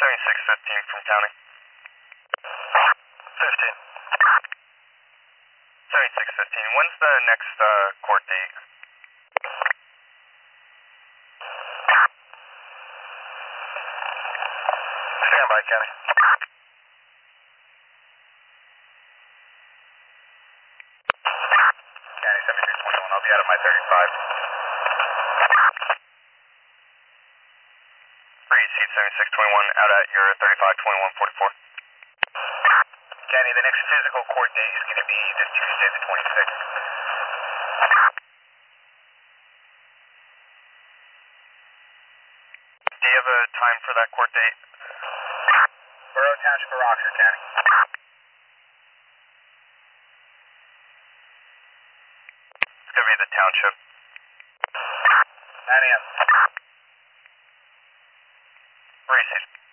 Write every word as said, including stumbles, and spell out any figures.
seventy-six fifteen from county. fifteen. seventy-six fifteen. When's the next uh, court date? Stand by, County. County seventy-six twenty-one. I'll be out of my thirty-five. Reseat seventy-six twenty-one, out at your thirty-five twenty-one forty-four. County, the next physical court date is going to be this Tuesday, the twenty-sixth. Do you have a time for that court date? Borough Township or Oxford County. It's going to be the township. nine a m Reseat.